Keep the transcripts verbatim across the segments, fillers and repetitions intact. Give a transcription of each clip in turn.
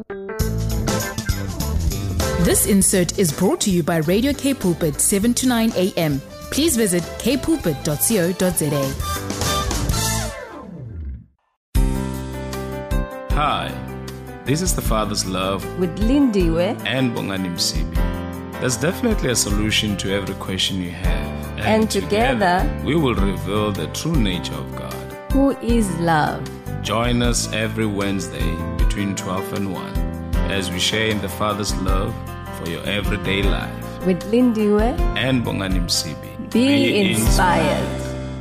This insert is brought to you by Radio K Pulpit, seven to nine a.m. Please visit k pulpit dot co dot za. Hi, this is The Father's Love with Lindiwe and Bongani Msibi. There's definitely a solution to every question you have. And, and together, together, we will reveal the true nature of God, who is love. Join us every Wednesday between twelve and one as we share in the Father's love for your everyday life. With Lindiwe and Bongani Msibi. Be, Be inspired. inspired.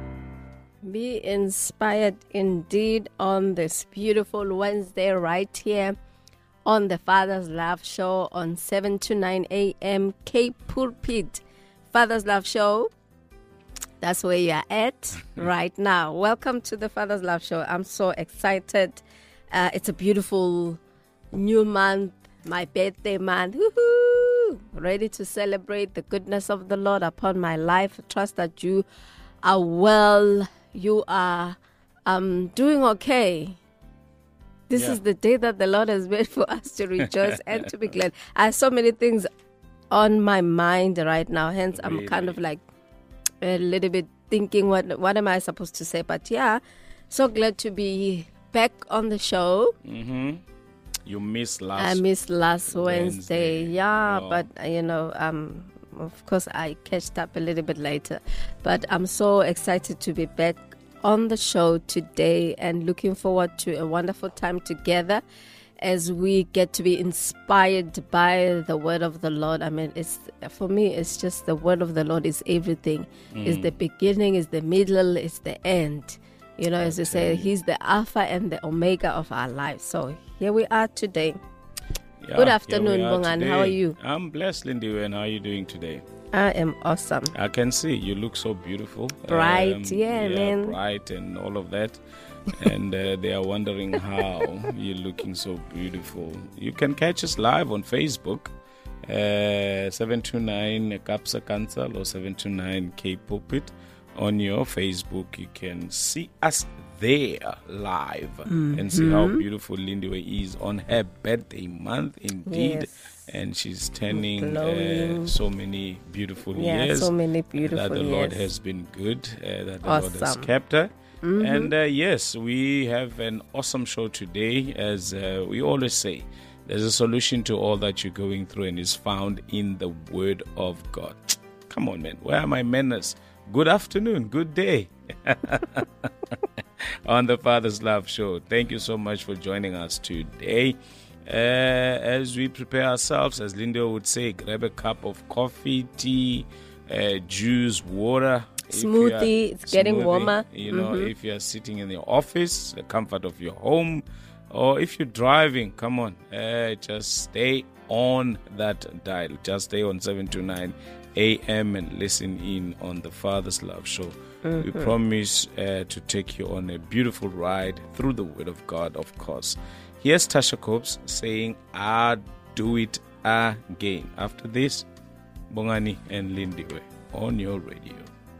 Be inspired indeed on this beautiful Wednesday right here on the Father's Love Show on seven to nine a.m. K Pulpit. Father's Love Show. That's where you are at right now. Welcome to the Father's Love Show. I'm so excited. Uh, it's a beautiful new month, my birthday month. Woohoo! Ready to celebrate the goodness of the Lord upon my life. Trust that you are well. You are um, doing okay. This yeah. is the day that the Lord has made for us to rejoice and to be glad. I have so many things on my mind right now. Hence, I'm really? kind of like a little bit thinking, what what am I supposed to say? But yeah, so glad to be back on the show. Mm-hmm. You missed last I missed last Wednesday. Wednesday. Yeah, oh. but you know, um, of course I catched up a little bit later. But I'm so excited to be back on the show today and looking forward to a wonderful time together as we get to be inspired by the word of the Lord. I mean, it's for me, it's just the word of the Lord is everything. Mm. It's the beginning, it's the middle, it's the end. You know, as we say, He's the Alpha and the Omega of our lives. So here we are today. Yeah, Good afternoon, Bongani. How are you? I'm blessed, Lindy. And how are you doing today? I am awesome. I can see you look so beautiful. Bright, um, yeah, yeah, man. Bright and all of that. and uh, they are wondering how you're looking so beautiful. You can catch us live on Facebook, uh, seven two nine Kapsa Council or seven two nine K Pulpit. On your Facebook, you can see us there live mm-hmm. and see how beautiful Lindiwe is on her birthday month, indeed. Yes. And she's turning uh, so many beautiful yeah, years. so many beautiful That the years. Lord has been good, uh, that the awesome. Lord has kept her. Mm-hmm. And uh, yes, we have an awesome show today. As uh, we always say, there's a solution to all that you're going through and is found in the Word of God. Come on, man. Where are my manners? Good afternoon, good day. On the Father's Love Show. Thank you so much for joining us today. Uh, as we prepare ourselves, as Linda would say, grab a cup of coffee, tea, uh, juice, water. Smoothie, it's getting smoothie, warmer. You know, mm-hmm. if you're sitting in the office, the comfort of your home, or if you're driving, come on, uh, just stay on that dial. Just stay on seven to nine a.m. and listen in on the Father's Love Show. Mm-hmm. We promise uh, to take you on a beautiful ride through the Word of God, of course. Here's Tasha Cobbs saying, I'll do it again. After this, Bongani and Lindiwe on your radio.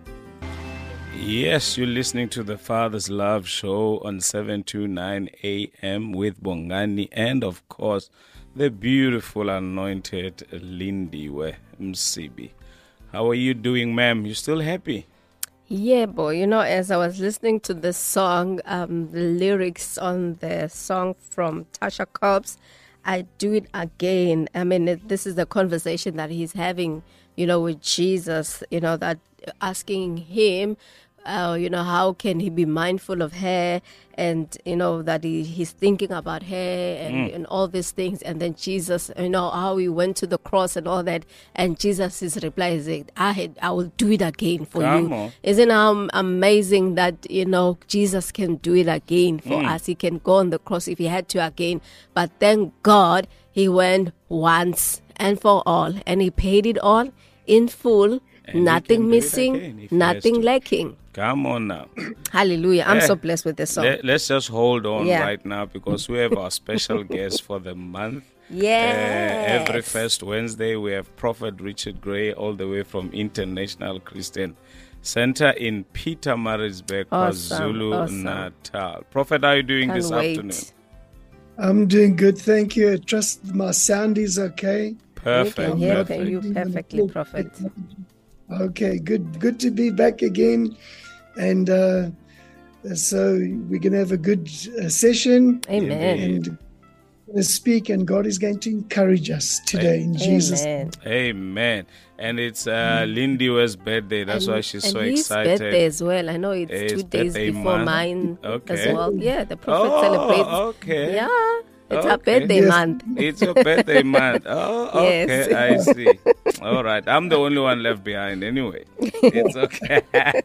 Yes, you're listening to the Father's Love Show on seven to nine a.m. with Bongani and, of course, the beautiful anointed Lindiwe Msibi. How are you doing, ma'am? You still happy? Yeah, boy. You know, as I was listening to the song, um, the lyrics on the song from Tasha Cobbs, I do it again. I mean, it, this is the conversation that he's having, you know, with Jesus, you know, that asking him, uh, you know, how can he be mindful of her, and, you know, that he, he's thinking about her and, mm. and all these things. And then Jesus, you know, how he went to the cross and all that. And Jesus' reply is, I, had, I will do it again for Come you. on. Isn't it amazing that, you know, Jesus can do it again for mm. us? He can go on the cross if he had to again. But thank God he went once and for all. And he paid it all in full. And nothing missing, nothing lacking. Come on now. Hallelujah. I'm yeah. so blessed with this song. Let, let's just hold on yeah. right now, because we have our special guest for the month. Yes. Uh, every first Wednesday, we have Prophet Richard Gray, all the way from International Christian Center in Pietermaritzburg, awesome. KwaZulu awesome. Natal. Prophet, how are you doing Can't this wait. afternoon? I'm doing good, thank you. I trust my sound is okay. Perfect. We can hear perfect. you perfectly, Prophet. Okay, good good to be back again. And uh, so we're going to have a good uh, session. Amen. And going to speak, and God is going to encourage us today in Jesus' name. Amen. Amen. And it's uh, Lindy West's birthday. That's and, why she's and so his excited. birthday as well. I know it's His two days birthday before month. mine Okay. as well. Yeah, the prophet Oh, celebrates. okay. Yeah, it's our Okay. birthday Yes. month. It's your birthday month. Oh, Yes. okay. I see. All right. I'm the only one left behind anyway. It's okay.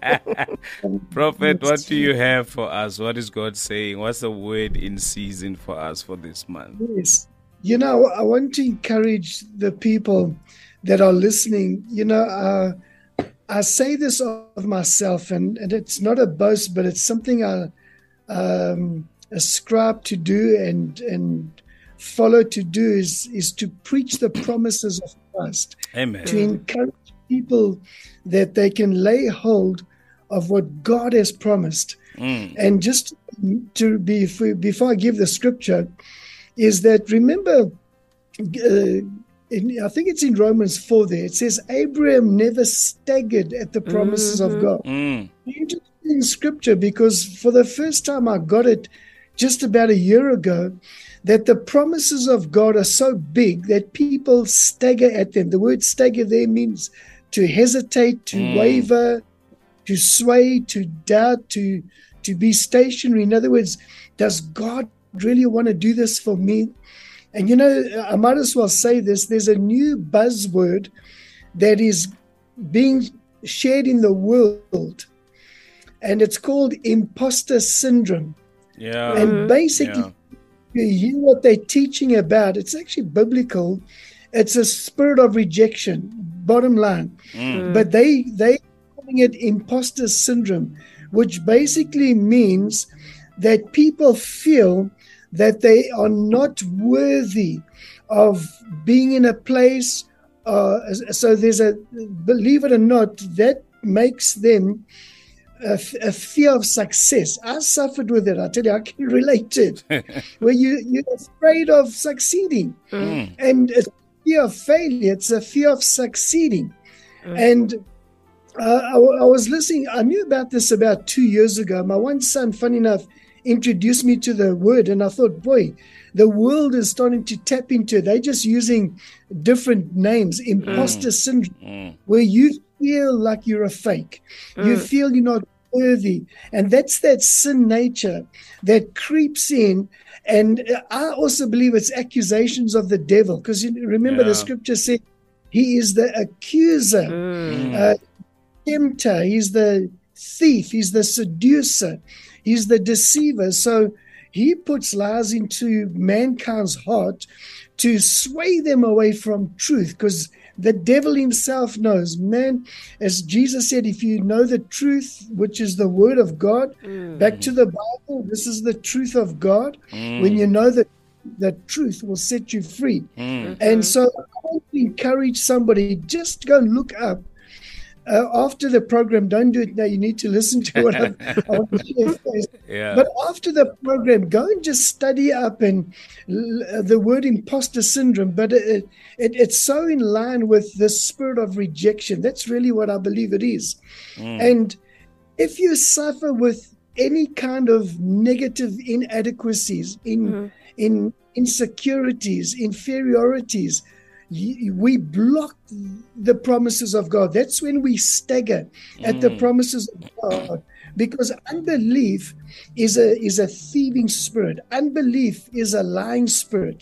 Prophet, what do you have for us? What is God saying? What's the word in season for us for this month? Yes. You know, I want to encourage the people that are listening. You know, uh, I say this of myself, and, and it's not a boast, but it's something I um, ascribe to do and and follow to do is, is to preach the promises of Christ, Amen. to encourage people that they can lay hold of what God has promised. Mm. And just to be, before I give the scripture, is that remember, uh, in, I think it's in Romans four there, it says Abraham never staggered at the promises Mm-hmm. of God. Mm. Interesting scripture, because for the first time I got it just about a year ago, that the promises of God are so big that people stagger at them. The word stagger there means to hesitate, to Mm. waver, to sway, to doubt, to to be stationary. In other words, does God really want to do this for me? And you know, I might as well say this, there's a new buzzword that is being shared in the world, and it's called imposter syndrome. Yeah. And basically, Yeah. you hear what they're teaching about. It's actually biblical. It's a spirit of rejection, bottom line. Mm. But they they calling it imposter syndrome, which basically means that people feel that they are not worthy of being in a place. Uh, so there's a, believe it or not, that makes them a, a fear of success. I suffered with it. I tell you, I can relate to it. Where you, you're afraid of succeeding. Mm. And it's a fear of failure. It's a fear of succeeding. Mm. And uh, I, I was listening. I knew about this about two years ago. My one son, funny enough, introduced me to the word, and I thought, boy, the world is starting to tap into it. They're just using different names. Imposter Mm. syndrome, Mm. where you feel like you're a fake. You Mm. feel you're not worthy. And that's that sin nature that creeps in. And I also believe it's accusations of the devil, because you remember Yeah. the scripture said he is the accuser, Mm. uh, tempter, he's the thief, he's the seducer, he's the deceiver. So he puts lies into mankind's heart to sway them away from truth, because the devil himself knows, man, as Jesus said, if you know the truth, which is the word of God, Mm. back to the Bible, this is the truth of God. Mm. When you know that the truth will set you free. Mm. And so I want to encourage somebody, just go and look up uh, after the program. Don't do it now. You need to listen to what I'm, I want to share first. Yeah. But after the program, go and just study up and uh, the word imposter syndrome. But it, it, it's so in line with the spirit of rejection. That's really what I believe it is. Mm. And if you suffer with any kind of negative inadequacies, in Mhm. in insecurities, inferiorities, y- we block the promises of God. That's when we stagger at the Mm. promises of God, because unbelief is a is a thieving spirit. Unbelief is a lying spirit.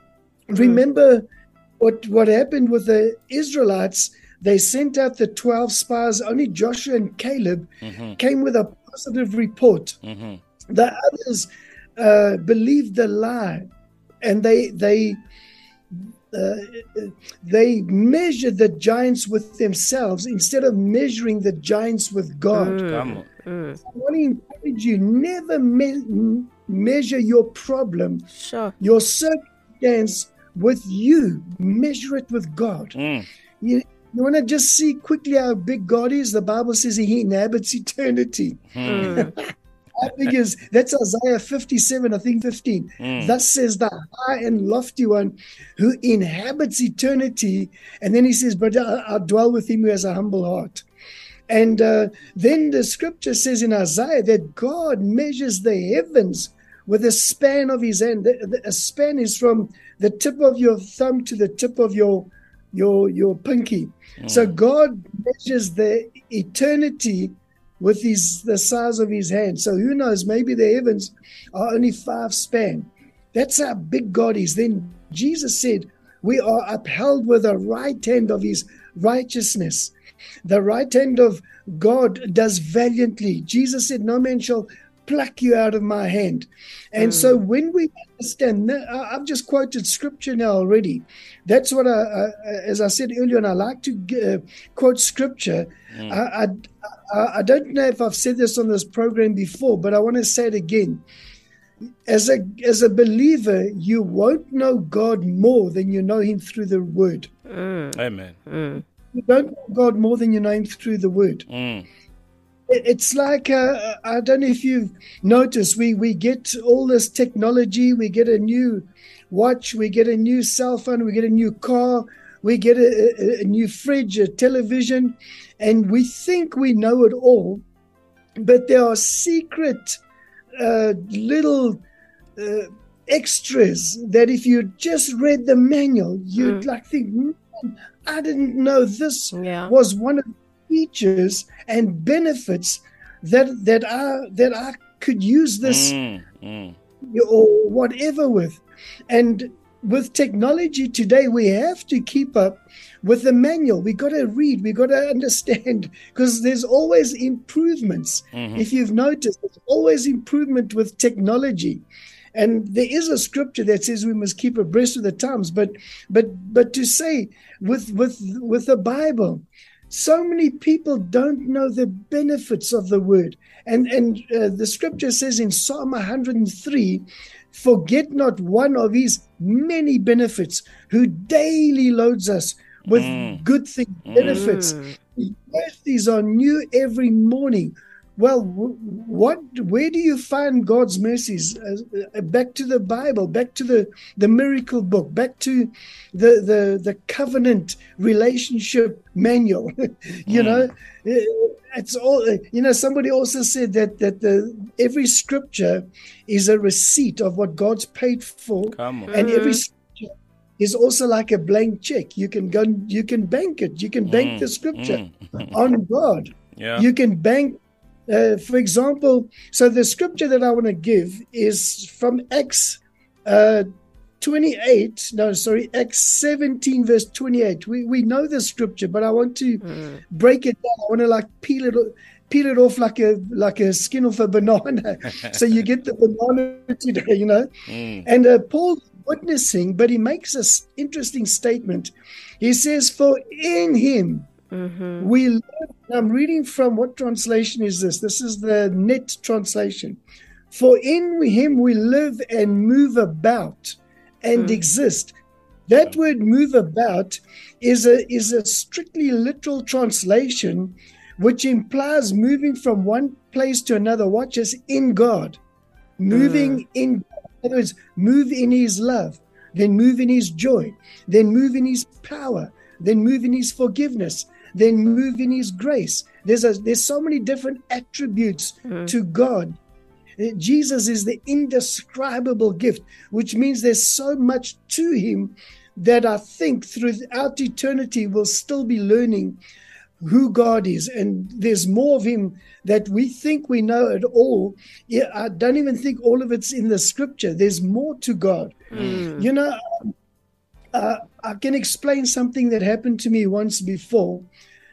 Remember what what happened with the Israelites. They sent out the twelve spies. Only Joshua and Caleb Mhm. came with a positive report. Mhm. The others uh, believed the lie, and they they uh, they measured the giants with themselves instead of measuring the giants with God. Come on. Mm. I want to encourage you: never me- measure your problem, Sure. your circumstance with you. Measure it with God. Mm. You, you want to just see quickly how big God is? The Bible says He inhabits eternity. Mm. Mm. How big is, that's Isaiah fifty-seven, I think fifteen. Mm. Thus says the high and lofty one who inhabits eternity. And then he says, but I, I'll dwell with him who has a humble heart. And uh, then the scripture says in Isaiah that God measures the heavens with a span of his hand. The, the, a span is from the tip of your thumb to the tip of your your your pinky. Mm. So God measures the eternity with his the size of his hand. So who knows, maybe the heavens are only five span. That's how big God is. Then Jesus said, we are upheld with the right hand of his righteousness. The right hand of God does valiantly. Jesus said, no man shall pluck you out of my hand. And mm. so when we understand, I've just quoted scripture now already. That's what I, I as I said earlier, and I like to uh, quote scripture. Mm. I, I, I don't know if I've said this on this program before, but I want to say it again. As a as a believer, you won't know God more than you know him through the word. Mm. Amen. Mm. You don't know God more than you know him through the word. Mm. It's like, uh, I don't know if you've noticed, we, we get all this technology, we get a new watch, we get a new cell phone, we get a new car, we get a, a, a new fridge, a television, and we think we know it all, but there are secret uh, little uh, extras that if you just read the manual, you'd mm. like think, man, I didn't know this yeah. was one of the features and benefits that that I that I could use this mm, mm. or whatever with. And with technology today, we have to keep up with the manual. We got to read, we got to understand, because there's always improvements. Mm-hmm. If you've noticed, there's always improvement with technology. And there is a scripture that says we must keep abreast of the times. But but but to say with with with the Bible, so many people don't know the benefits of the word. And and uh, the scripture says in Psalm one hundred three, forget not one of his many benefits, who daily loads us with mm. good things, benefits. Mm. His mercies are new every morning. Well, what? Where do you find God's mercies? Uh, back to the Bible, back to the, the miracle book, back to the the, the covenant relationship manual. you mm. know, it's all. You know, somebody also said that that the every scripture is a receipt of what God's paid for, Come on. and every scripture is also like a blank check. You can go, you can bank it. You can bank mm. the scripture mm. on God. Yeah. You can bank. Uh, for example, so the scripture that I want to give is from Acts uh, twenty-eight, no, sorry, Acts seventeen, verse twenty-eight. We we know the scripture, but I want to mm. break it down. I want to like peel it peel it off like a like a skin off a banana. So you get the banana today, you know. Mm. And uh, Paul's witnessing, but he makes an interesting statement. He says, for in him, Mm-hmm. we live. I'm reading from, what translation is this? This is the Net translation. For in him we live and move about and mm. exist. That word move about is a is a strictly literal translation, which implies moving from one place to another. Watch us, in God. Moving mm. in, in other words, move in his love, then move in his joy, then move in his power, then move in his forgiveness, then move in his grace. There's a, there's so many different attributes mm. to God. Jesus is the indescribable gift, which means there's so much to him that I think throughout eternity we'll still be learning who God is. And there's more of him that we think we know it all. Yeah, I don't even think all of it's in the scripture. There's more to God. Mm. You know, uh, I can explain something that happened to me once before.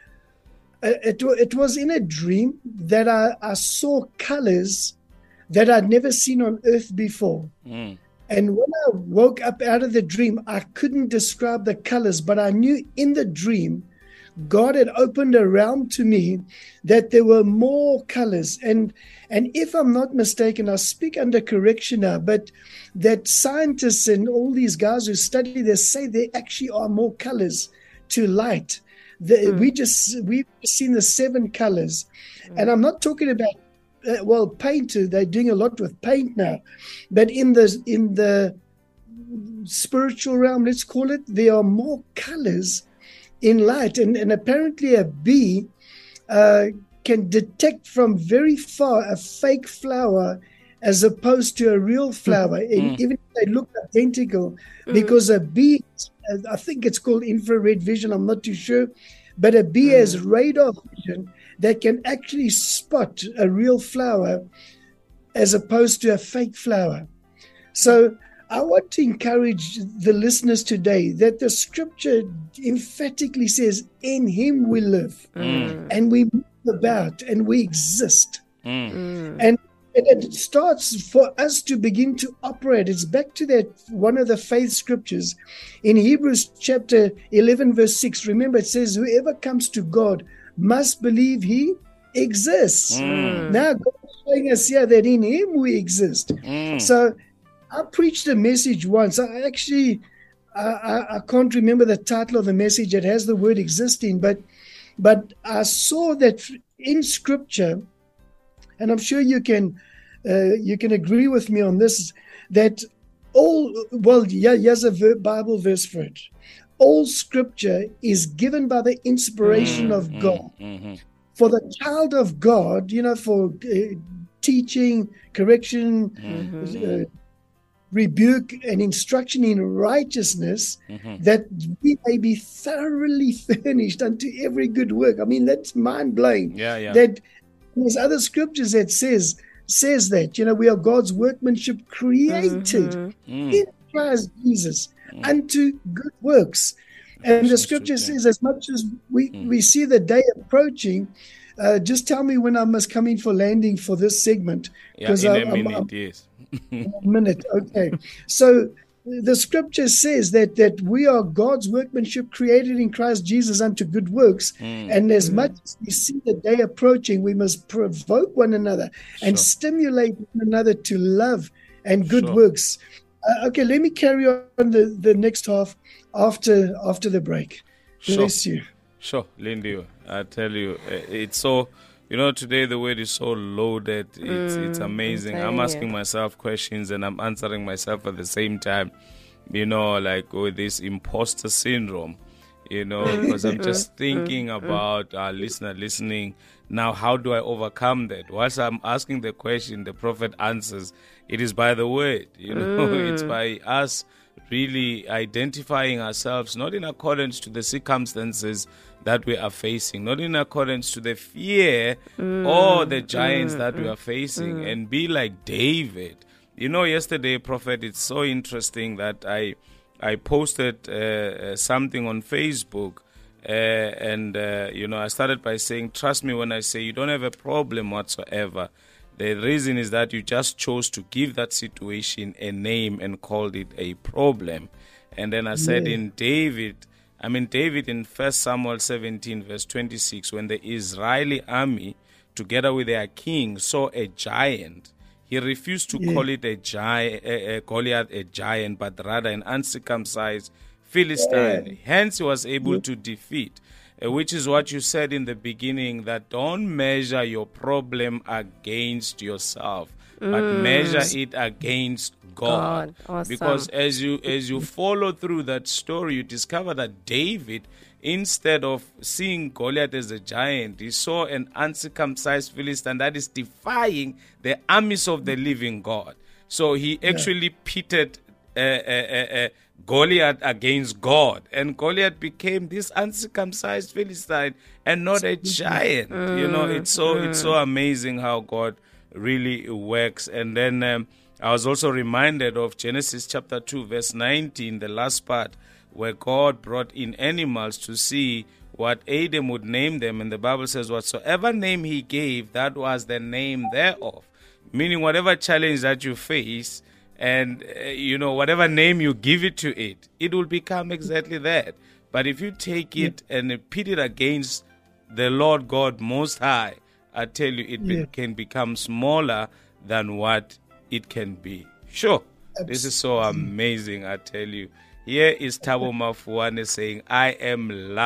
It, it was in a dream that I, I saw colors that I'd never seen on earth before. Mm. And when I woke up out of the dream, I couldn't describe the colors, but I knew in the dream, God had opened a realm to me that there were more colors. And and if I'm not mistaken, I speak under correction now, but that scientists and all these guys who study this say there actually are more colors to light. The, mm. We just, we've seen the seven colors. Mm. And I'm not talking about uh, well, paint. They're doing a lot with paint now, but in the in the spiritual realm, let's call it, there are more colors in light, and, and apparently a bee uh, can detect from very far a fake flower as opposed to a real flower, mm. and even if they look identical, mm. because a bee, I think it's called infrared vision, I'm not too sure, but a bee mm. has radar vision that can actually spot a real flower as opposed to a fake flower. So I want to encourage the listeners today that the scripture emphatically says, in him we live, mm. and we move about, and we exist. Mm. And it starts for us to begin to operate. It's back to that one of the faith scriptures in Hebrews chapter eleven, verse six. Remember, it says, whoever comes to God must believe he exists. Mm. Now, God is showing us here that in him we exist. Mm. So I preached a message once. I actually, I, I, I can't remember the title of the message. It has the word existing, but, but I saw that in scripture, and I'm sure you can uh, you can agree with me on this, that all, well, yeah, here's a ver- Bible verse for it. All scripture is given by the inspiration mm, of mm, God. Mm-hmm. For the child of God, you know, for uh, teaching, correction, mm-hmm. uh, rebuke, and instruction in righteousness, mm-hmm. that we may be thoroughly furnished unto every good work. I mean, that's mind-blowing. Yeah, yeah. That there's other scriptures that says says that, you know, we are God's workmanship created mm-hmm. in Christ Jesus mm-hmm. unto good works. And the scripture says, as much as we, mm-hmm. we see the day approaching, uh, just tell me when I must come in for landing for this segment. Yeah, in I, a minute, I'm, yes. in a minute, okay. So the scripture says that that we are God's workmanship created in Christ Jesus unto good works. Mm. And as mm. much as we see the day approaching, we must provoke one another sure. and stimulate one another to love and good sure. works. Uh, okay, let me carry on the, the next half after after the break. Sure. Bless you. Sure, Lindy, I tell you, it's so... You know, today the word is so loaded. It's mm, it's amazing. I'm asking you. myself questions and I'm answering myself at the same time. You know, like with this imposter syndrome, you know, because I'm just thinking about our listener listening. Now, how do I overcome that? Whilst I'm asking the question, the prophet answers. It is by the word, you know, mm. it's by us really identifying ourselves, not in accordance to the circumstances that we are facing, not in accordance to the fear mm, or the giants mm, that mm, we are facing, mm. and be like David. You know, yesterday, Prophet, it's so interesting that I I posted uh, something on Facebook, uh, and, uh, you know, I started by saying, trust me when I say you don't have a problem whatsoever. The reason is that you just chose to give that situation a name and called it a problem. And then I said yeah. in David, I mean, David in First Samuel seventeen, verse twenty-six, when the Israeli army, together with their king, saw a giant, he refused to yeah. call it a giant, a, a Goliath a giant, but rather an uncircumcised Philistine. Yeah. Hence, he was able yeah. to defeat, uh, which is what you said in the beginning, that don't measure your problem against yourself, mm. but measure it against God. God. Awesome. Because as you as you follow through that story, you discover that David, instead of seeing Goliath as a giant, he saw an uncircumcised Philistine that is defying the armies of the living God. So he actually yeah. pitted uh, uh, uh, Goliath against God, and Goliath became this uncircumcised Philistine and not a giant. Mm. You know, it's so mm. it's so amazing how God really works. And then um, I was also reminded of Genesis chapter two, verse nineteen, the last part, where God brought in animals to see what Adam would name them. And the Bible says, whatsoever name he gave, that was the name thereof. Meaning whatever challenge that you face, and, uh, you know, whatever name you give it to it, it will become exactly that. But if you take it yeah. and pit it against the Lord God Most High, I tell you, it yeah. be- can become smaller than what it can be. Sure, Absolutely. This is so amazing, I tell you. Here is Thabo Mafuane saying, I am loved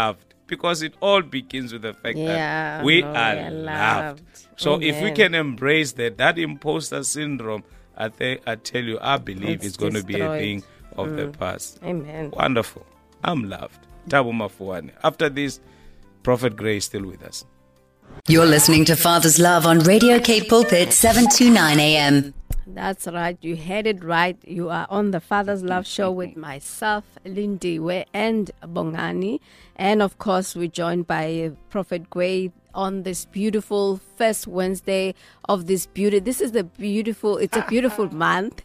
because it all begins with the fact Yeah, that we no, are we are loved. loved. So if we Amen. can embrace that, that imposter syndrome, I think I tell you, I believe It's it's going to be a destroyed. thing of the past. Amen. Wonderful. I'm loved. Tabu Mafuane. After this, Prophet Gray is still with us. You're listening to Father's Love on Radio Cape Pulpit, seven twenty-nine A M. That's right. You had it right. You are on the Father's Love Show with myself, Lindiwe, and Bongani. And of course, we're joined by Prophet Gray on this beautiful first Wednesday of this beauty. This is the beautiful, it's a beautiful month,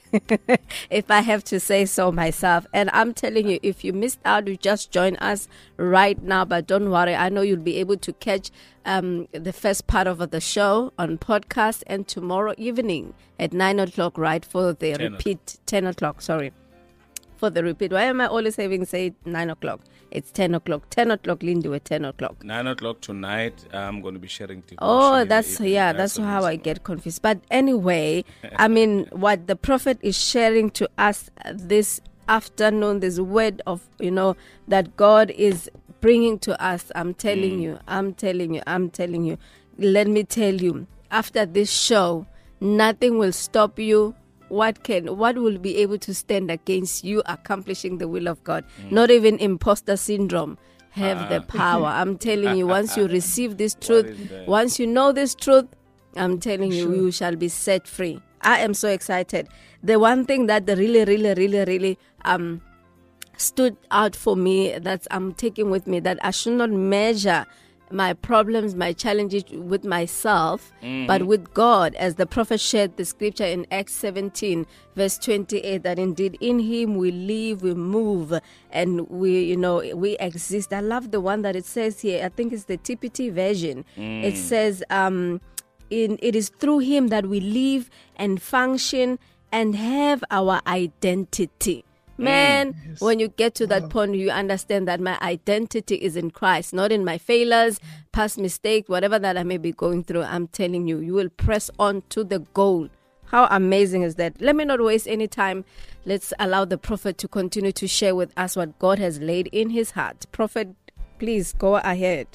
if I have to say so myself. And I'm telling you, if you missed out, you just join us right now. But don't worry, I know you'll be able to catch um, the first part of the show on podcast and tomorrow evening at nine o'clock, right, for the ten repeat, ten o'clock, sorry. For the repeat. Why am I always having say nine o'clock? It's ten o'clock. ten o'clock, Lindy, at ten o'clock. Nine o'clock tonight, I'm going to be sharing devotion. Oh, in the that's, evening. yeah, that's the how I reason. get confused. But anyway, I mean, what the prophet is sharing to us this afternoon, this word of, you know, that God is bringing to us. I'm telling you, I'm telling you, I'm telling you. Let me tell you, after this show, nothing will stop you. What can, what will be able to stand against you accomplishing the will of God? Not even imposter syndrome have the power. I'm telling you, once you receive this truth, is that? once you know this truth, I'm telling you, Sure. you shall be set free. I am so excited. The one thing that the really, really, really, really um stood out for me, that I'm taking with me, that I should not measure my problems, my challenges with myself, but with God, as the prophet shared the scripture in Acts seventeen, verse twenty-eight, that indeed in Him we live, we move, and we, you know, we exist. I love the one that it says here. I think it's the T P T version. It says, um, in it is through Him that we live and function and have our identity. Man, Yes. when you get to that point, you understand that my identity is in Christ, not in my failures, past mistake, whatever that I may be going through. I'm telling you, you will press on to the goal. How amazing is that? Let me not waste any time. Let's allow the prophet to continue to share with us what God has laid in his heart. Prophet, please go ahead.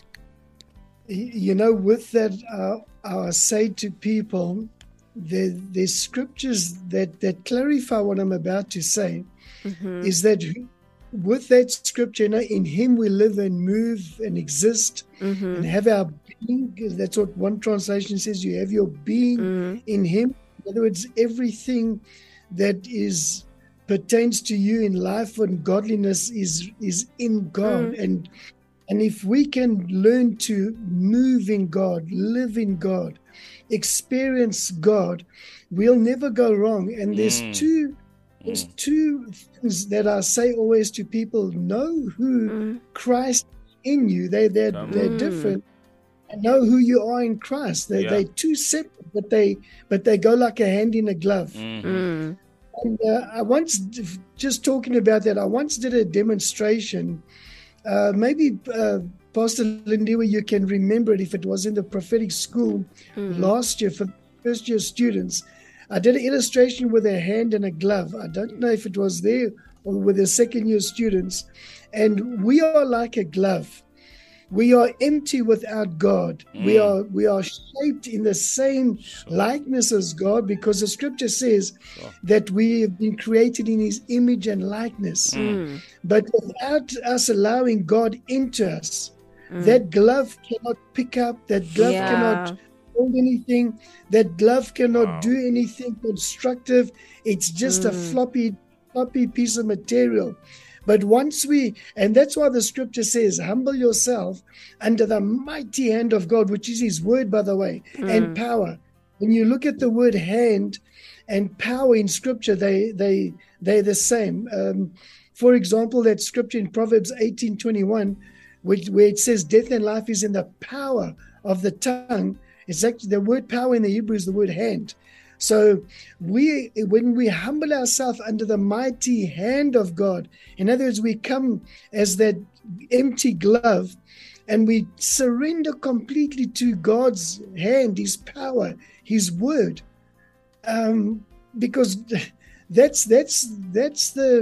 You know, with that, uh, I say to people, there, there's scriptures that, that clarify what I'm about to say. Mm-hmm. Is that with that scripture, you know, in Him we live and move and exist mm-hmm. and have our being. That's what one translation says. You have your being mm-hmm. in Him. In other words, everything that is pertains to you in life and godliness is is in God. Mm-hmm. And and if we can learn to move in God, live in God, experience God, we'll never go wrong. And there's mm. two. There's two things that I say always to people: know who mm. Christ in you. They they're Mm. they're different. And know who you are in Christ. They Yeah. they're two separate, but they but they go like a hand in a glove. Mhm. Mm. And uh, I once, just talking about that, I once did a demonstration. Uh, maybe uh, Pastor Lindiwe, you can remember it if it was in the prophetic school Mm. last year for first year students. I did an illustration with a hand and a glove. I don't know if it was there or with the second year students. And we are like a glove. We are empty without God. Mm. We are we are shaped in the same likeness as God, because the scripture says Sure. that we have been created in His image and likeness. Mm. But without us allowing God into us, Mm. that glove cannot pick up, that glove Yeah. cannot hold anything, that glove cannot Wow. do anything constructive. It's just a Mm. floppy, floppy piece of material. But once we, and that's why the scripture says, humble yourself under the mighty hand of God, which is His word, by the way, and power. When you look at the word hand and power in scripture, they, they, they're the same. Um, for example, that scripture in Proverbs eighteen twenty-one, which, where it says death and life is in the power of the tongue. It's actually the word power in the Hebrew is the word hand. So we, when we humble ourselves under the mighty hand of God, in other words, we come as that empty glove and we surrender completely to God's hand, His power, His word. Um, because that's that's that's the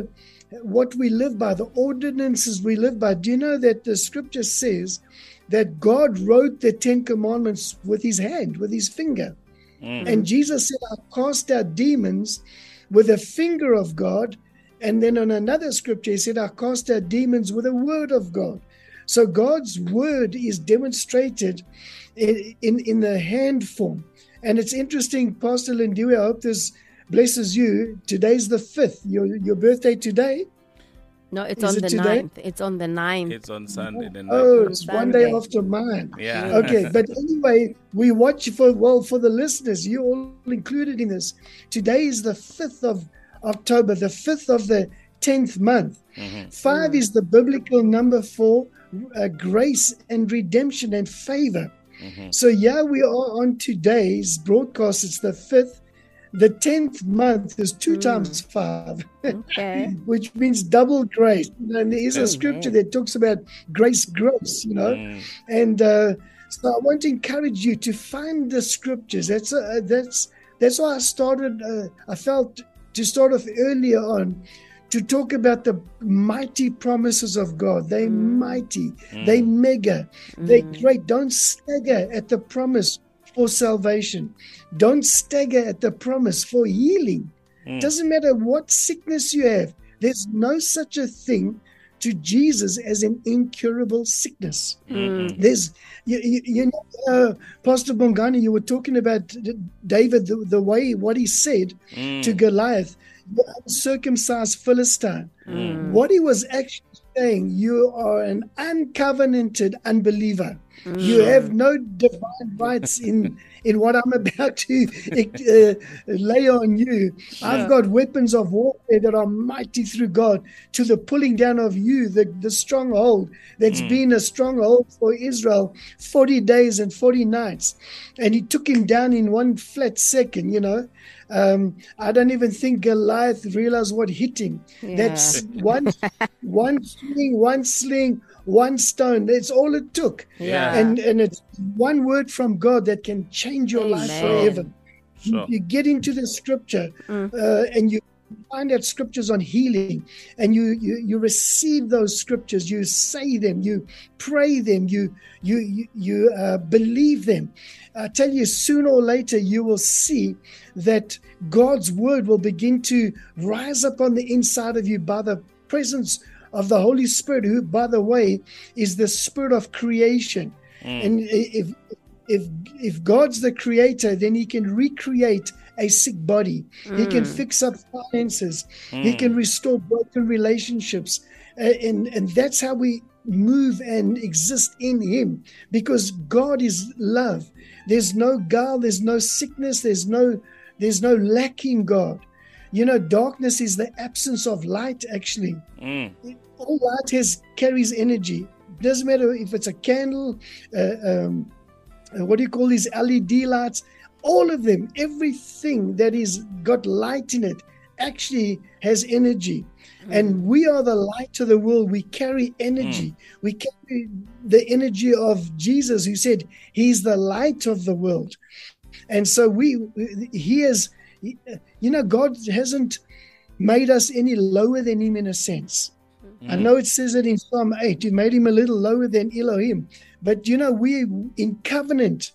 what we live by, the ordinances we live by. Do you know that the scripture says that God wrote the Ten Commandments with his hand, with his finger? Mm. And Jesus said, I cast out demons with the finger of God. And then on another scripture, he said, I cast out demons with the word of God. So God's word is demonstrated in, in, in the hand form. And it's interesting, Pastor Lindiwe, I hope this blesses you. Today's the fifth, your, your birthday today. No, it's Is on it the today? ninth. It's on the ninth. It's on Sunday. The Oh, ninth. it's Sunday. one day after mine. Yeah. Okay, but anyway, we watch for, well, for the listeners, you're all included in this. Today is the fifth of October, the fifth of the tenth month. Mm-hmm. Five is the biblical number for uh, grace and redemption and favor. Mm-hmm. So yeah, we are on today's broadcast. It's the fifth. The tenth month is two Mm. times five, Okay. which means double grace. And there is a Amen. scripture that talks about grace, grace, you know. Mm. And uh, so I want to encourage you to find the scriptures. That's uh, that's that's why I started. Uh, I felt to start off earlier on to talk about the mighty promises of God. They Mm. mighty, they mega, they Mm. great. Don't stagger at the promise for salvation. Don't stagger at the promise for healing. Mm. Doesn't matter what sickness you have. There's no such a thing to Jesus as an incurable sickness. Mm. There's, you, you, you know, uh, Pastor Bongani, you were talking about David, the, the way, what he said Mm. to Goliath, the uncircumcised Philistine. Mm. What he was actually saying, you are an uncovenanted unbeliever. You have no divine rights in, in what I'm about to uh, lay on you. I've got weapons of warfare that are mighty through God to the pulling down of you, the, the stronghold that's Mm. been a stronghold for Israel forty days and forty nights. And he took him down in one flat second, you know. Um, I don't even think Goliath realized what hit him. Yeah. That's one, one sling, one sling, one stone. That's all it took. Yeah. And and it's one word from God that can change your life Amen. forever. Sure. You get into the scripture Mm. uh, and you find out scriptures on healing, and you, you you receive those scriptures, you say them, you pray them, you you you, you uh, believe them. I tell you, sooner or later you will see that God's word will begin to rise up on the inside of you by the presence of the Holy Spirit, who, by the way, is the spirit of creation. Mm. And if if if God's the creator, then he can recreate a sick body. He can fix up finances. He can restore broken relationships. Uh, and, and that's how we move and exist in him, because God is love. There's no guile, there's no sickness, there's no there's no lack in God. You know, darkness is the absence of light, actually. Mm. All light has carries energy. Doesn't matter if it's a candle, uh, um, uh, what do you call these L E D lights? All of them, everything that is got light in it actually has energy. Mm. And we are the light to the world. We carry energy. Mm. We carry the energy of Jesus, who said he's the light of the world. And so we, he is, you know, God hasn't made us any lower than him in a sense. Mm. I know it says it in Psalm eight, he made him a little lower than Elohim. But, you know, we in covenant.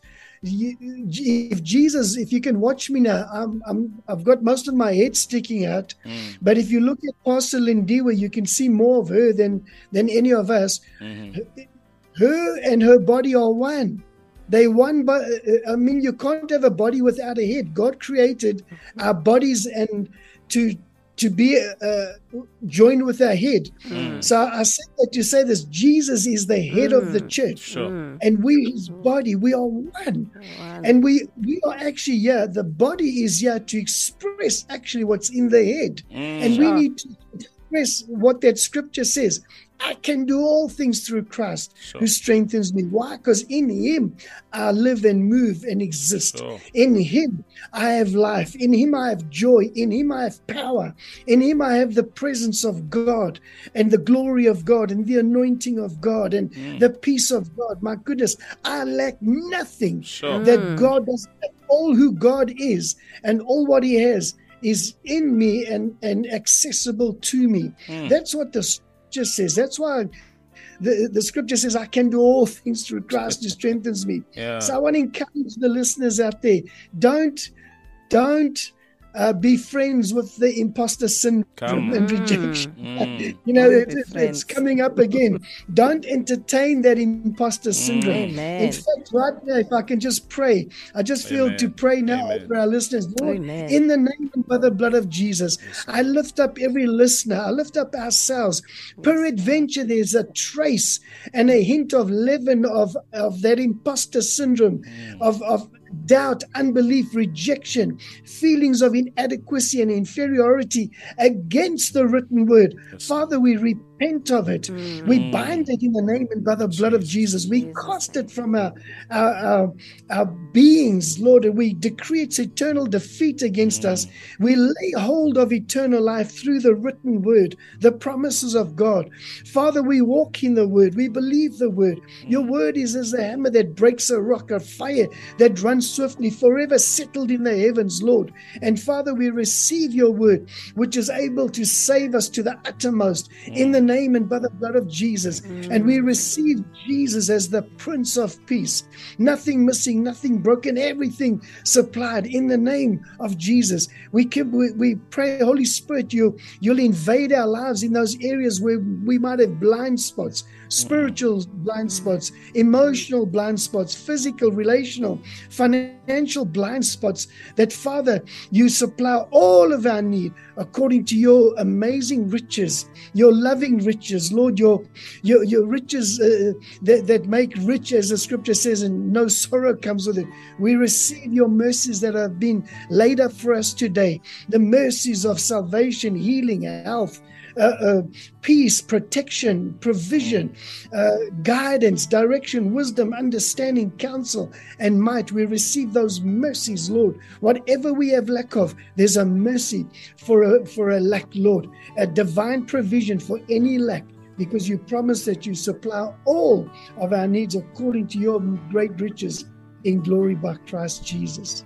If Jesus, if you can watch me now, I'm, I'm, I've got most of my head sticking out. Mm. But if you look at Pastor Lindiwe, you can see more of her than, than any of us. Mm-hmm. Her, her and her body are one. They one, but I mean, you can't have a body without a head. God created our bodies and to to be uh, joined with our head. Mm. So I say that to say this: Jesus is the head mm. of the church, sure. and we, His body, we are one. Wow. And we we are actually here. The body is here to express actually what's in the head, mm. and sure. we need to express what that scripture says. I can do all things through Christ sure. who strengthens me. Why? Because in him I live and move and exist. Sure. In him I have life. In him I have joy. In him I have power. In him I have the presence of God and the glory of God and the anointing of God and mm. the peace of God. My goodness, I lack nothing sure. that God does. All who God is and all what he has is in me and, and accessible to me. Mm. That's what the scripture says. That's why the, the scripture says, I can do all things through Christ who strengthens me. Yeah. So I want to encourage the listeners out there. Don't, don't uh, be friends with the imposter syndrome Come. and rejection. Mm. You know, Don't it, be it's friends. coming up again. Don't entertain that imposter syndrome. Amen. In fact, right now, if I can just pray, I just feel Amen. to pray now Amen. over our listeners. Lord, Amen. in the name and by the blood of Jesus, I lift up every listener. I lift up ourselves. Peradventure, there's a trace and a hint of leaven of, of that imposter syndrome, of, of doubt, unbelief, rejection, feelings of inadequacy and inferiority against the written word. Yes. Father, we repent of it. Mm. We bind it in the name and by the blood of Jesus. We Jesus. cast it from our, our, our, our beings, Lord, and we decree its eternal defeat against Mm. us. We lay hold of eternal life through the written word, the promises of God. Father, we walk in the word. We believe the word. Your word is as a hammer that breaks a rock, a fire that runs swiftly, forever settled in the heavens, Lord. And Father, we receive your word, which is able to save us to the uttermost in the name and by the blood of Jesus. And we receive Jesus as the Prince of Peace. Nothing missing, nothing broken, everything supplied in the name of Jesus. We can, we, we pray, Holy Spirit, you, you'll invade our lives in those areas where we might have blind spots, spiritual blind spots, emotional blind spots, physical, relational, financial blind spots, that Father, you supply all of our need according to your amazing riches, your loving riches, Lord, your your, your riches uh, that, that make rich, as the scripture says, and no sorrow comes with it. We receive your mercies that have been laid up for us today, the mercies of salvation, healing, health, Uh, uh, peace, protection, provision, uh, guidance, direction, wisdom, understanding, counsel, and might. We receive those mercies, Lord. Whatever we have lack of, there's a mercy for a, for a lack, Lord. A divine provision for any lack, because you promise that you supply all of our needs according to your great riches in glory by Christ Jesus.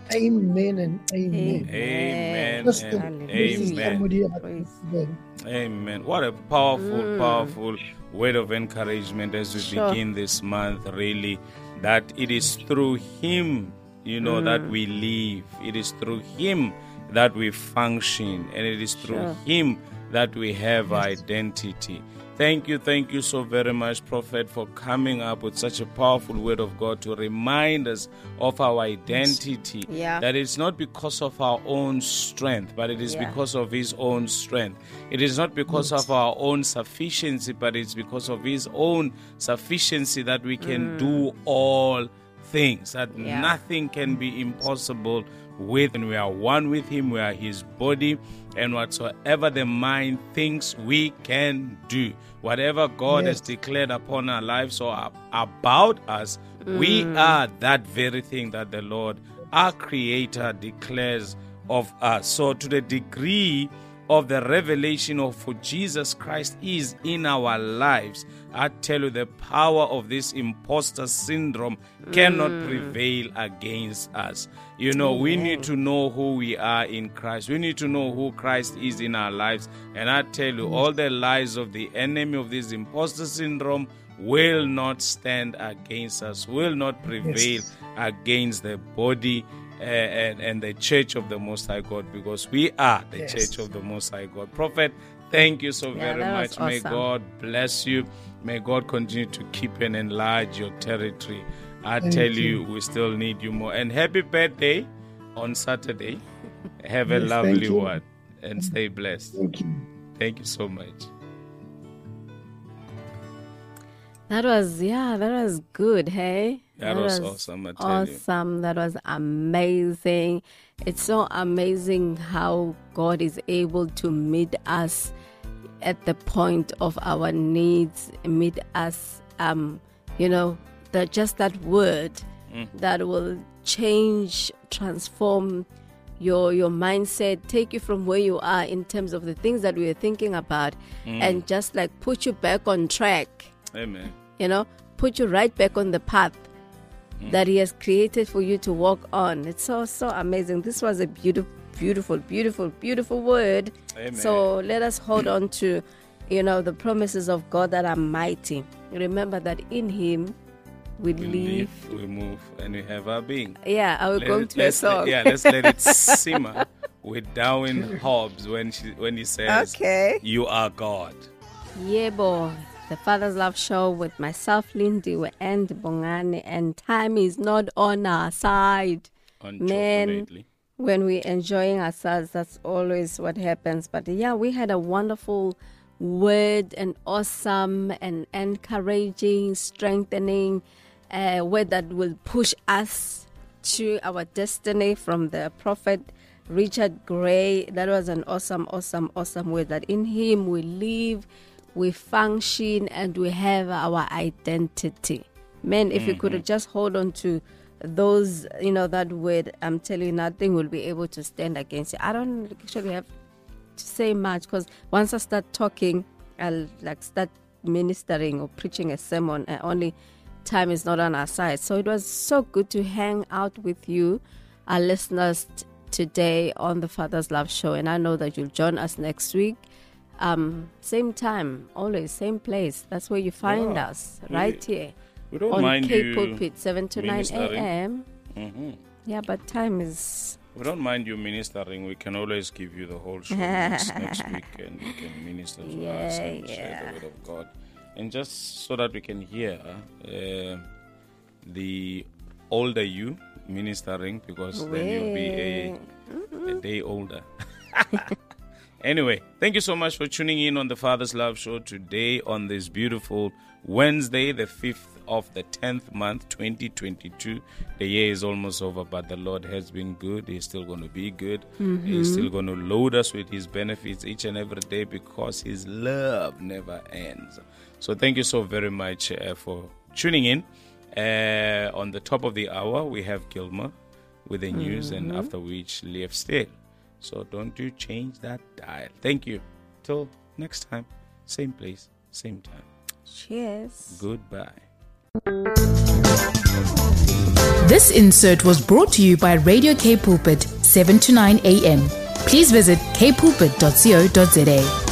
Amen and amen. Amen Just and the- amen. somebody out Praise. there. Amen. What a powerful, Mm. powerful word of encouragement as we Sure. begin this month, really, that it is through Him, you know, Mm. that we live. It is through Him that we function, and it is through Sure. Him that we have Yes. identity. Thank you, thank you so very much, Prophet, for coming up with such a powerful word of God to remind us of our identity. Yeah. That it's not because of our own strength, but it is Yeah. because of His own strength. It is not because Yes. of our own sufficiency, but it's because of His own sufficiency that we can do all things, that Yeah. nothing can be impossible with. And we are one with Him, we are His body, and whatsoever the mind thinks we can do, whatever God has Yes. declared upon our lives or ab- about us, we are that very thing that the Lord, our Creator, declares of us. So to the degree of the revelation of who Jesus Christ is in our lives, I tell you, the power of this imposter syndrome cannot prevail against us. You know, we need to know who we are in Christ. We need to know who Christ is in our lives. And I tell you, all the lies of the enemy of this imposter syndrome will not stand against us, will not prevail Yes. against the body uh, and, and the church of the Most High God, because we are the Yes. church of the Most High God. Prophet, thank you so Yeah, very that much. was May awesome. God bless you. May God continue to keep and enlarge your territory. I Thank tell you. you, we still need you more. And happy birthday on Saturday. Have a Yes, thank lovely you. one and stay blessed. Thank you. Thank you so much. That was, yeah, that was good, hey? That was awesome, I tell you. awesome. That was amazing. It's so amazing how God is able to meet us at the point of our needs, meet us, um, you know, the, just that word Mm. that will change, transform your your mindset, take you from where you are in terms of the things that we were thinking about, Mm. and just like put you back on track. Amen. You know, put you right back on the path that He has created for you to walk on. It's so, so amazing. This was a beautiful, beautiful, beautiful, beautiful word. Amen. So let us hold on to, you know, the promises of God that are mighty. Remember that in Him we, We live. live, we move, and we have our being. Yeah, I will Let go it- to a let's let- song. yeah, let's let it simmer with Darwin Hobbs when she when he says, Okay. "You are God." Yeah, boy. The Father's Love Show with myself, Lindy, and Bongani, and time is not on our side. Man, Unfortunately. when we're enjoying ourselves, that's always what happens. But yeah, we had a wonderful word, and awesome and encouraging, strengthening uh, word that will push us to our destiny from the prophet Richard Gray. That was an awesome, awesome, awesome word, that in Him we live, we function, and we have our identity. Man, if you could just hold on to those, you know, that word, I'm telling you, nothing will be able to stand against you. I don't actually have to say much, because once I start talking, I'll like start ministering or preaching a sermon, and only time is not on our side. So it was so good to hang out with you, our listeners, t- today on the Father's Love Show, and I know that you'll join us next week. Um, same time, always same place. That's where you find Yeah. us, We- right here We don't on mind Cape you Pulpit, seven to nine ministering. a.m. hmm Yeah, but time is We don't mind you ministering. We can always give you the whole show next, next week, and you can minister to us Yeah, and share yeah. the word of God, and just so that we can hear uh, the older you ministering, because then you'll be a, a day older. Anyway, thank you so much for tuning in on the Father's Love Show today on this beautiful Wednesday, the fifth of the tenth month, twenty twenty-two. The year is almost over, but the Lord has been good. He's still going to be good. He's still going to load us with His benefits each and every day, because His love never ends. So thank you so very much uh, for tuning in. Uh, on the top of the hour, we have Gilmer with the news, and after which, Leif Steele. So don't you change that dial. Thank you. Till next time, same place, same time. cheers. Goodbye. This insert was brought to you by Radio K Pulpit, seven to nine a.m. Please visit k pulpit dot co dot za.